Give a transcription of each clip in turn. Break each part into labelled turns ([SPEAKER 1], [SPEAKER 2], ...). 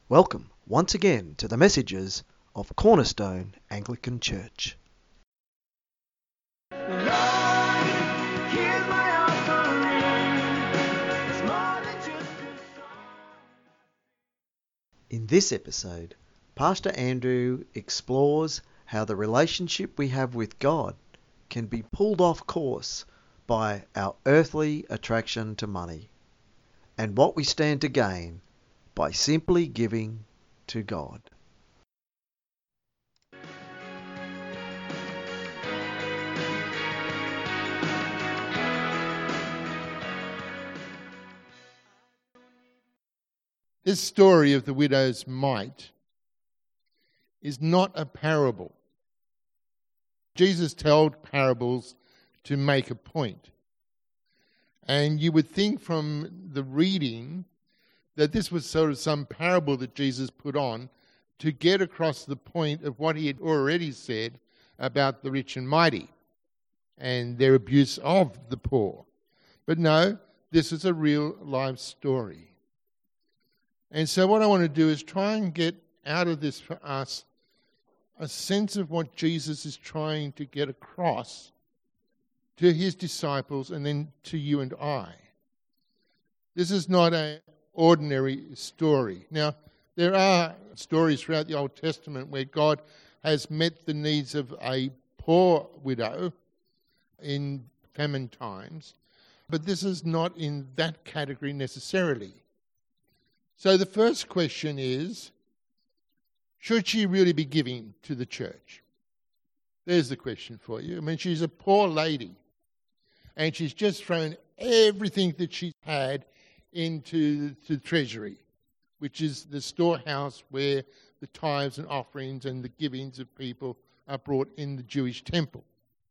[SPEAKER 1] Welcome once again to the messages of Cornerstone Anglican Church. In this episode, Pastor Andrew explores how the relationship we have with God can be pulled off course by our earthly attraction to money, and what we stand to gain by simply giving to God.
[SPEAKER 2] This story of the widow's mite is not a parable. Jesus told parables to make a point. And you would think from the reading that this was sort of some parable that Jesus put on to get across the point of what he had already said about the rich and mighty and their abuse of the poor. But no, this is a real life story. And so what I want to do is try and get out of this for us a sense of what Jesus is trying to get across to his disciples and then to you and I. This is not an ordinary story. Now, there are stories throughout the Old Testament where God has met the needs of a poor widow in famine times, but this is not in that category necessarily. So the first question is, should she really be giving to the church? There's the question for you. I mean, she's a poor lady, and she's just thrown everything that she's had into the treasury, which is the storehouse where the tithes and offerings and the givings of people are brought in the Jewish temple.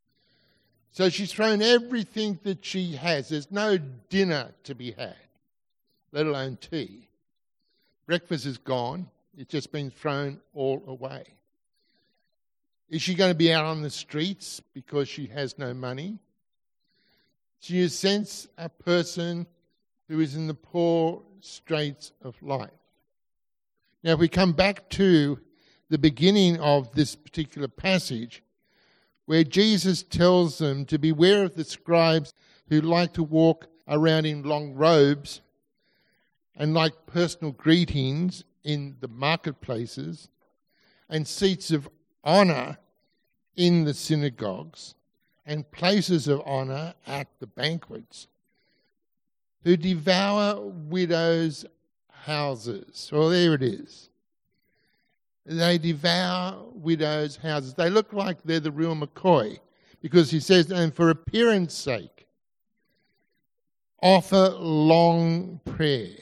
[SPEAKER 2] So she's thrown everything that she has. There's no dinner to be had, let alone tea. Breakfast is gone. It's just been thrown all away. Is she going to be out on the streets because she has no money? She is, sense, a person who is in the poor straits of life. Now, if we come back to the beginning of this particular passage, where Jesus tells them to beware of the scribes who like to walk around in long robes and like personal greetings in the marketplaces and seats of honour in the synagogues and places of honour at the banquets, who devour widows' houses. Well, there it is. They devour widows' houses. They look like they're the real McCoy, because he says, and for appearance sake, offer long prayers.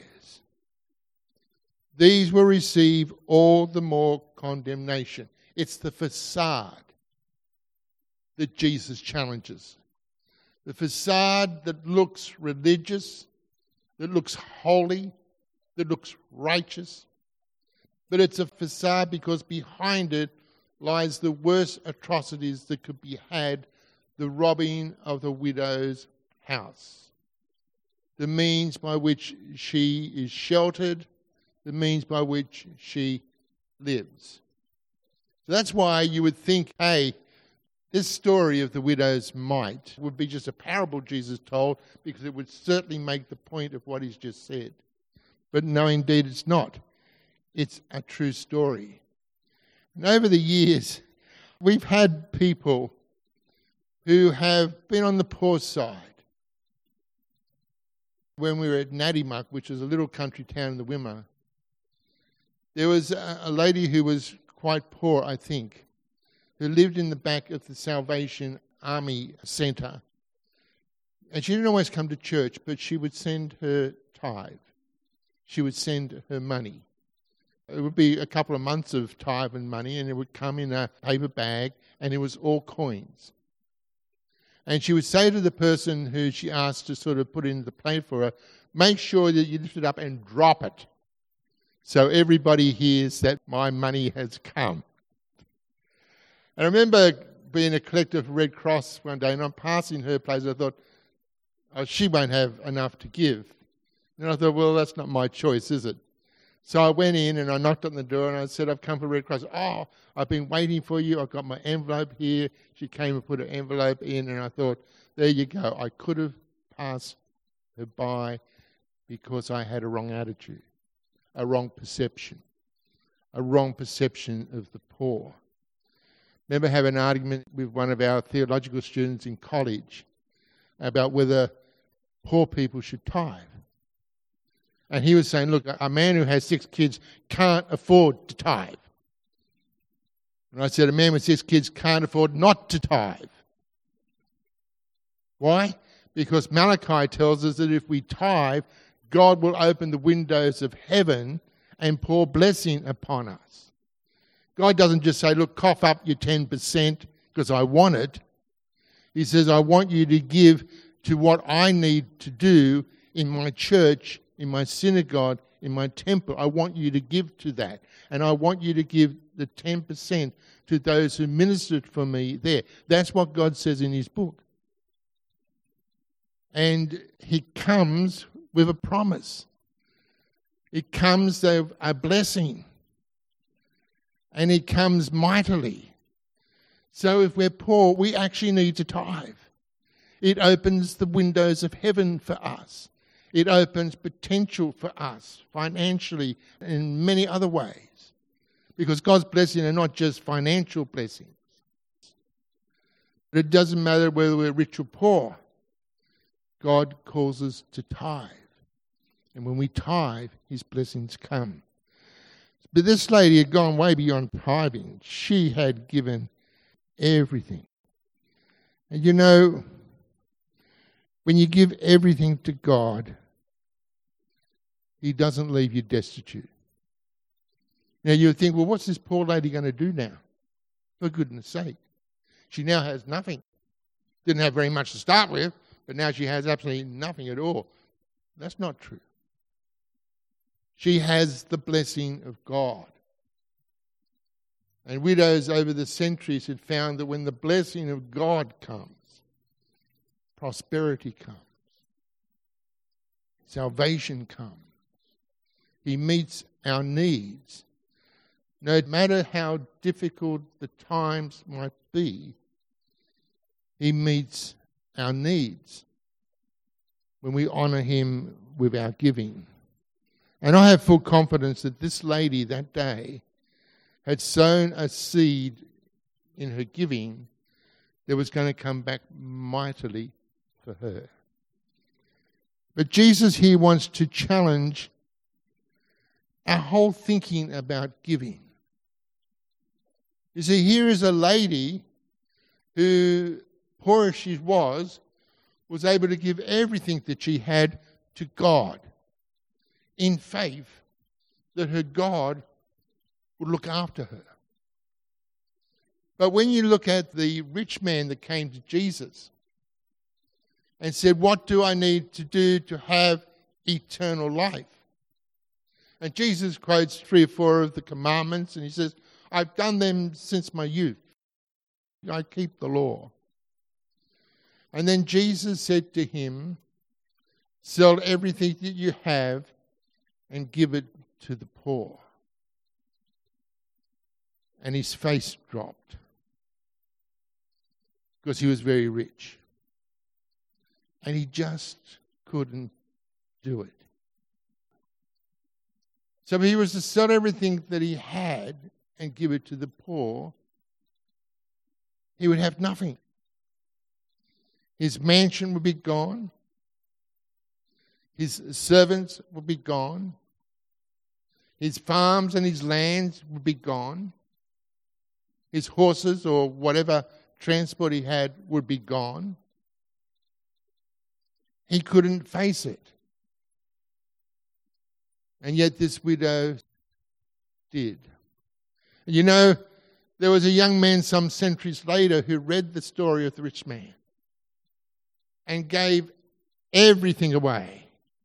[SPEAKER 2] These will receive all the more condemnation. It's the facade that Jesus challenges. The facade that looks religious, that looks holy, that looks righteous. But it's a facade because behind it lies the worst atrocities that could be had, the robbing of the widow's house. The means by which she is sheltered, the means by which she lives. So that's why you would think, hey, this story of the widow's mite would be just a parable Jesus told, because it would certainly make the point of what he's just said. But no, indeed it's not. It's a true story. And over the years, we've had people who have been on the poor side. When we were at Nadimuck, which is a little country town in the Wimmera, there was a lady who was quite poor, I think, who lived in the back of the Salvation Army Centre. And she didn't always come to church, but she would send her tithe. She would send her money. It would be a couple of months of tithe and money, and it would come in a paper bag, and it was all coins. And she would say to the person who she asked to sort of put in the plate for her, make sure that you lift it up and drop it, so everybody hears that my money has come. And I remember being a collector for Red Cross one day, and I'm passing her place, I thought, oh, she won't have enough to give. And I thought, well, that's not my choice, is it? So I went in and I knocked on the door and I said, I've come for Red Cross. Oh, I've been waiting for you. I've got my envelope here. She came and put her envelope in and I thought, there you go. I could have passed her by because I had a wrong attitude, a wrong perception of the poor. Remember having an argument with one of our theological students in college about whether poor people should tithe. And he was saying, look, a man who has 6 kids can't afford to tithe. And I said, a man with 6 kids can't afford not to tithe. Why? Because Malachi tells us that if we tithe, God will open the windows of heaven and pour blessing upon us. God doesn't just say, look, cough up your 10% because I want it. He says, I want you to give to what I need to do in my church, in my synagogue, in my temple. I want you to give to that. And I want you to give the 10% to those who ministered for me there. That's what God says in his book. And he comes with a promise. It comes a blessing. And it comes mightily. So if we're poor, we actually need to tithe. It opens the windows of heaven for us. It opens potential for us financially and in many other ways. Because God's blessings are not just financial blessings. But it doesn't matter whether we're rich or poor. God calls us to tithe. And when we tithe, his blessings come. But this lady had gone way beyond tithing. She had given everything. And you know, when you give everything to God, he doesn't leave you destitute. Now you think, well, what's this poor lady going to do now? For goodness sake. She now has nothing. Didn't have very much to start with, but now she has absolutely nothing at all. That's not true. She has the blessing of God. And widows over the centuries had found that when the blessing of God comes, prosperity comes, salvation comes. He meets our needs. No matter how difficult the times might be, he meets our needs when we honour him with our giving. And I have full confidence that this lady that day had sown a seed in her giving that was going to come back mightily for her. But Jesus here wants to challenge our whole thinking about giving. You see, here is a lady who, poor as she was able to give everything that she had to God in faith that her God would look after her. But when you look at the rich man that came to Jesus and said, what do I need to do to have eternal life? And Jesus quotes 3 or 4 of the commandments and he says, I've done them since my youth. I keep the law. And then Jesus said to him, sell everything that you have and give it to the poor. And his face dropped because he was very rich. And he just couldn't do it. So if he was to sell everything that he had and give it to the poor, he would have nothing. His mansion would be gone. His servants would be gone. His farms and his lands would be gone. His horses or whatever transport he had would be gone. He couldn't face it. And yet this widow did. And you know, there was a young man some centuries later who read the story of the rich man and gave everything away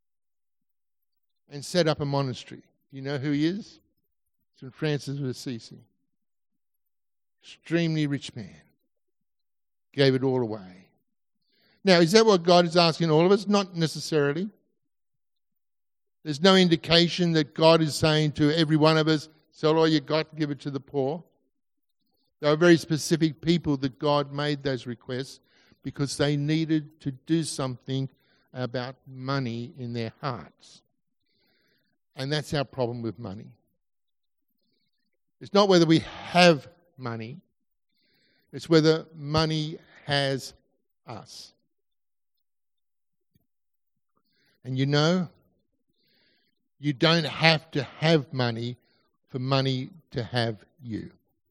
[SPEAKER 2] and set up a monastery. Do you know who he is? St. Francis of Assisi. Extremely rich man. Gave it all away. Now, is that what God is asking all of us? Not necessarily. There's no indication that God is saying to every one of us, sell all you got, give it to the poor. There are very specific people that God made those requests because they needed to do something about money in their hearts. And that's our problem with money. It's not whether we have money, it's whether money has us. And you know, you don't have to have money for money to have you.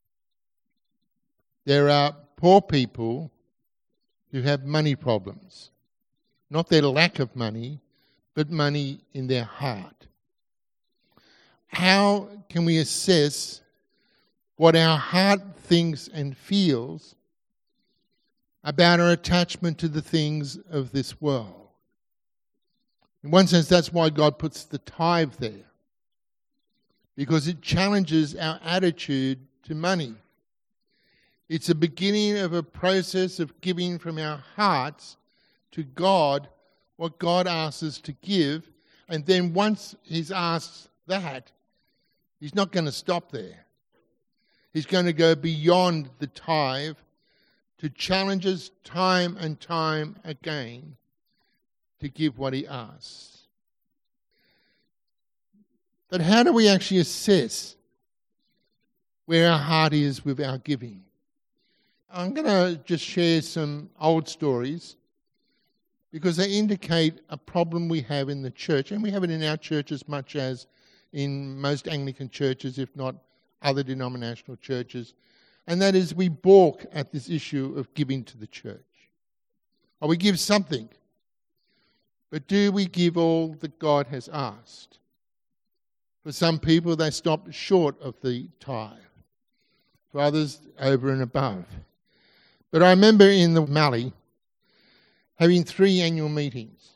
[SPEAKER 2] There are poor people who have money problems. Not their lack of money, but money in their heart. How can we assess what our heart thinks and feels about our attachment to the things of this world? In one sense, that's why God puts the tithe there, because it challenges our attitude to money. It's a beginning of a process of giving from our hearts to God what God asks us to give, and then once He's asked that, He's not going to stop there. He's going to go beyond the tithe to challenge us time and time again to give what He asks. But how do we actually assess where our heart is with our giving? I'm going to just share some old stories because they indicate a problem we have in the church, and we have it in our church as much as in most Anglican churches, if not other denominational churches, and that is we balk at this issue of giving to the church. Or we give something, but do we give all that God has asked? For some people, they stop short of the tithe. For others, over and above. But I remember in the Mallee having 3 annual meetings.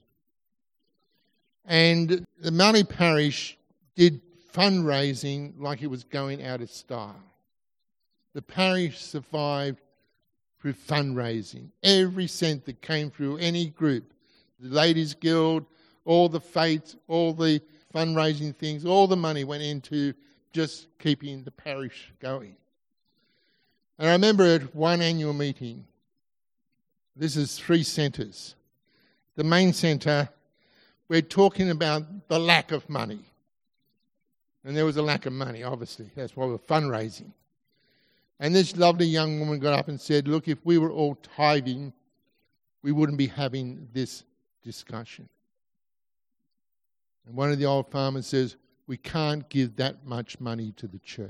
[SPEAKER 2] And the Mallee parish did fundraising like it was going out of style. The parish survived through fundraising. Every cent that came through any group, the Ladies Guild, all the fates, all the fundraising things, all the money went into just keeping the parish going. And I remember at one annual meeting, this is 3 centres. The main centre, we're talking about the lack of money. And there was a lack of money, obviously. That's why we're fundraising. And this lovely young woman got up and said, look, if we were all tithing, we wouldn't be having this discussion. And one of the old farmers says, we can't give that much money to the church.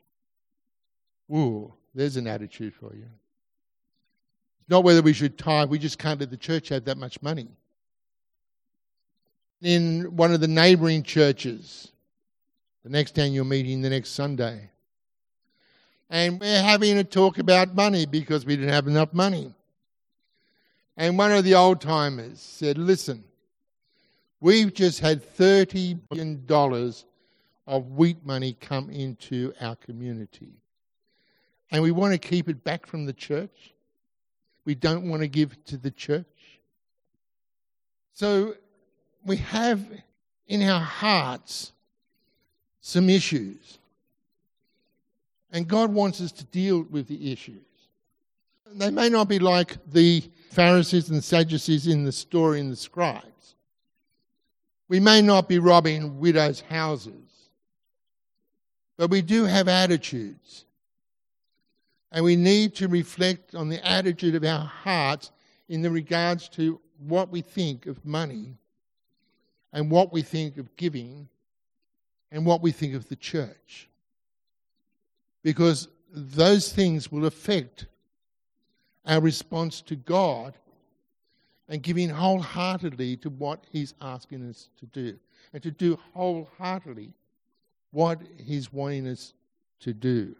[SPEAKER 2] Ooh, there's an attitude for you. It's not whether we should tithe, we just can't let the church have that much money. In one of the neighbouring churches, the next annual meeting, the next Sunday, and we're having a talk about money because we didn't have enough money. And one of the old-timers said, listen, we've just had $30 billion of wheat money come into our community. And we want to keep it back from the church. We don't want to give to the church. So we have in our hearts some issues. And God wants us to deal with the issues. They may not be like the Pharisees and Sadducees in the story in the scribes. We may not be robbing widows' houses. But we do have attitudes. And we need to reflect on the attitude of our hearts in the regards to what we think of money and what we think of giving and what we think of the church. Because those things will affect our response to God and giving wholeheartedly to what He's asking us to do. And to do wholeheartedly what He's wanting us to do.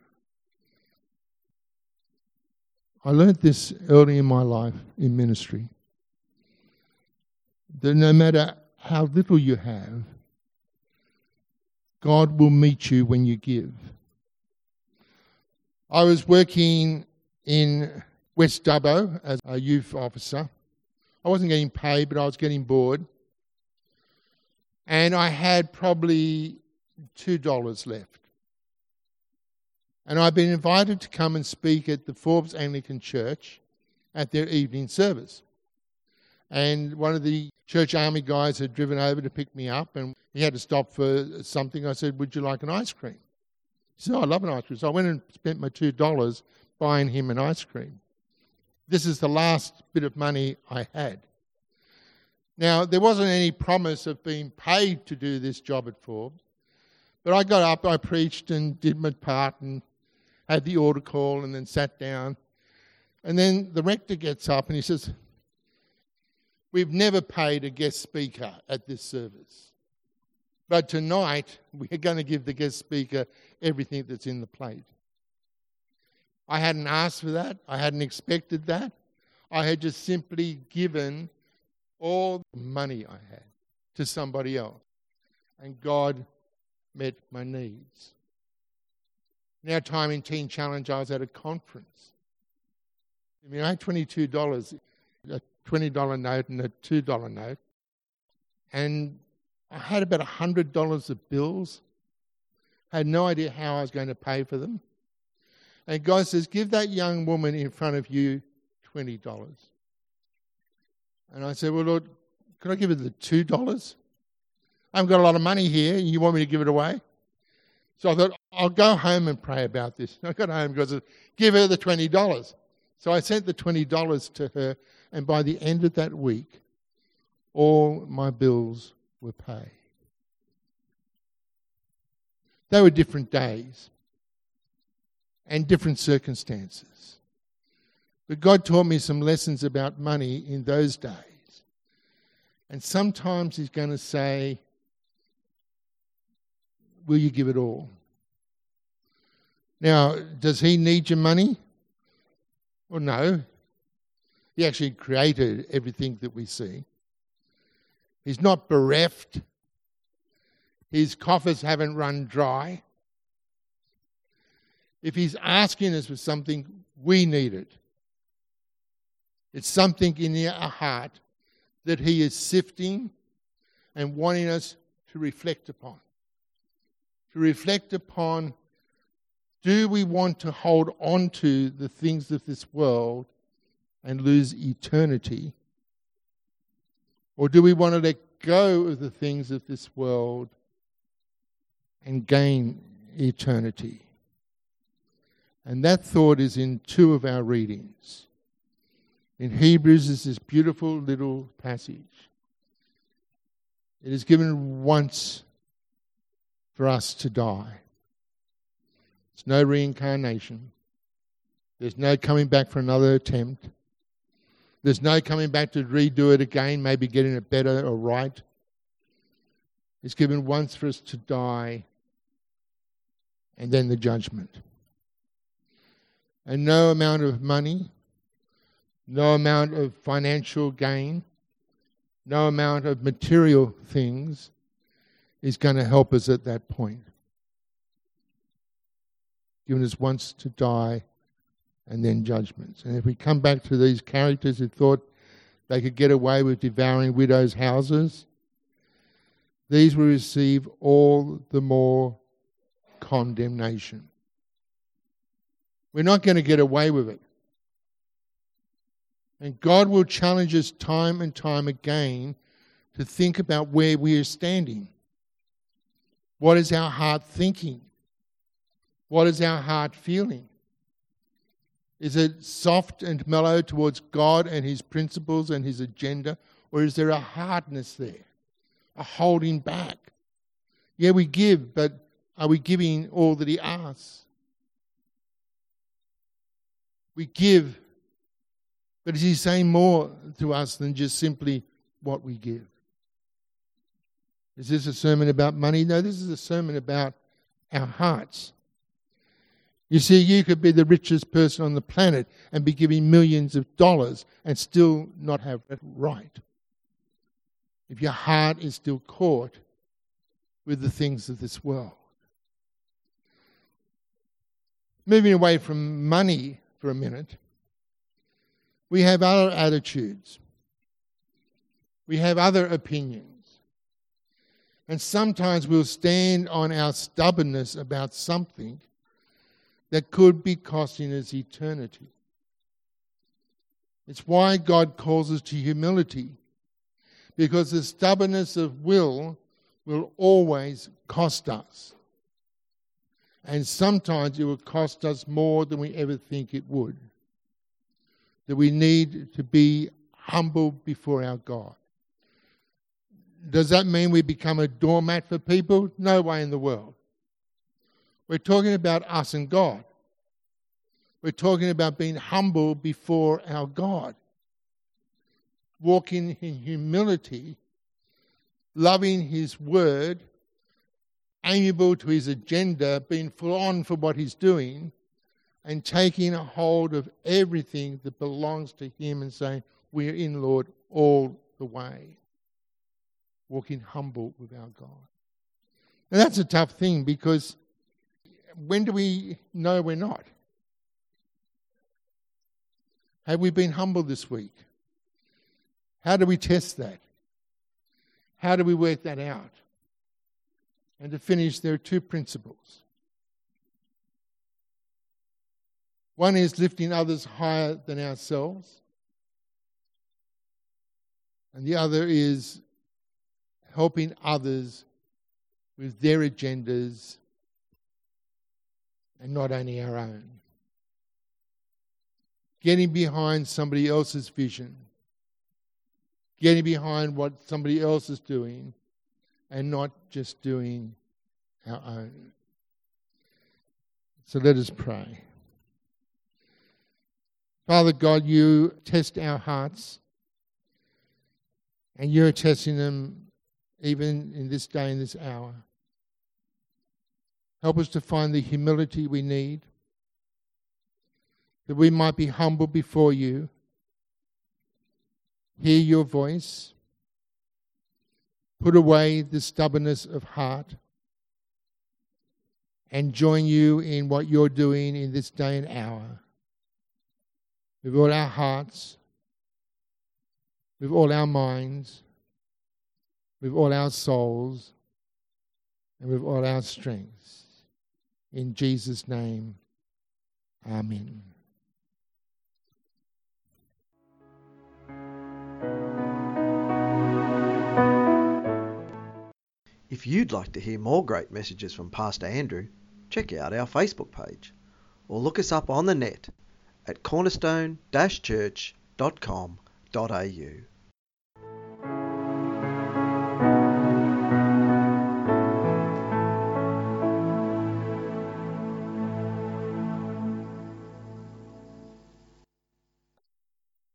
[SPEAKER 2] I learned this early in my life in ministry. That no matter how little you have, God will meet you when you give. I was working in West Dubbo as a youth officer. I wasn't getting paid, but I was getting bored. And I had probably $2 left. And I'd been invited to come and speak at the Forbes Anglican Church at their evening service. And one of the church army guys had driven over to pick me up, and he had to stop for something. I said, "Would you like an ice cream?" He said, "Oh, I love an ice cream." So I went and spent my $2 buying him an ice cream. This is the last bit of money I had. Now, there wasn't any promise of being paid to do this job at Forbes, but I got up, I preached and did my part and had the altar call and then sat down. And then the rector gets up and he says, "We've never paid a guest speaker at this service. But tonight, we're going to give the guest speaker everything that's in the plate." I hadn't asked for that. I hadn't expected that. I had just simply given all the money I had to somebody else. And God met my needs. In our time in Teen Challenge, I was at a conference. I had $22, a $20 note and a $2 note. And I had about $100 of bills. I had no idea how I was going to pay for them. And God says, "Give that young woman in front of you $20. And I said, "Well, Lord, could I give her the $2? I haven't got a lot of money here. You want me to give it away?" So I thought, I'll go home and pray about this. I got home and God said, "Give her the $20. So I sent the $20 to her, and by the end of that week, all my bills were paid. They were different days and different circumstances. But God taught me some lessons about money in those days. And sometimes He's going to say, "Will you give it all?" Now, does He need your money? Well, no. He actually created everything that we see. He's not bereft. His coffers haven't run dry. If He's asking us for something, we need it. It's something in our heart that He is sifting and wanting us to reflect upon. To reflect upon, do we want to hold on to the things of this world and lose eternity? Or do we want to let go of the things of this world and gain eternity? And that thought is in two of our readings. In Hebrews is this beautiful little passage. It is given once for us to die. There's no reincarnation. There's no coming back for another attempt. There's no coming back to redo it again, maybe getting it better or right. It's given once for us to die, and then the judgment. And no amount of money, no amount of financial gain, no amount of material things is going to help us at that point. Given us once to die and then judgments. And if we come back to these characters who thought they could get away with devouring widows' houses, these will receive all the more condemnation. We're not going to get away with it. And God will challenge us time and time again to think about where we are standing. What is our heart thinking? What is our heart feeling? Is it soft and mellow towards God and His principles and His agenda? Or is there a hardness there? A holding back? Yeah, we give, but are we giving all that He asks? We give, but is He saying more to us than just simply what we give? Is this a sermon about money? No, this is a sermon about our hearts. You see, you could be the richest person on the planet and be giving millions of dollars and still not have it right. If your heart is still caught with the things of this world. Moving away from money for a minute, we have other attitudes. We have other opinions. And sometimes we'll stand on our stubbornness about something that could be costing us eternity. It's why God calls us to humility, because the stubbornness of will always cost us. And sometimes it will cost us more than we ever think it would. That we need to be humble before our God. Does that mean we become a doormat for people? No way in the world. We're talking about us and God. We're talking about being humble before our God. Walking in humility, loving His word, amiable to His agenda, being full on for what He's doing, and taking a hold of everything that belongs to Him and saying, we're in, Lord, all the way. Walking humble with our God. And that's a tough thing, because when do we know we're not? Have we been humble this week? How do we test that? How do we work that out? And to finish, there are two principles. One is lifting others higher than ourselves. And the other is helping others with their agendas and not only our own. Getting behind somebody else's vision. Getting behind what somebody else is doing and not just doing our own. So let us pray. Father God, you test our hearts, and you're testing them even in this day and this hour. Help us to find the humility we need, that we might be humble before you, hear your voice, put away the stubbornness of heart, and join you in what you're doing in this day and hour, with all our hearts, with all our minds, with all our souls, and with all our strengths. In Jesus' name, amen.
[SPEAKER 1] If you'd like to hear more great messages from Pastor Andrew, check out our Facebook page or look us up on the net at cornerstone-church.com.au.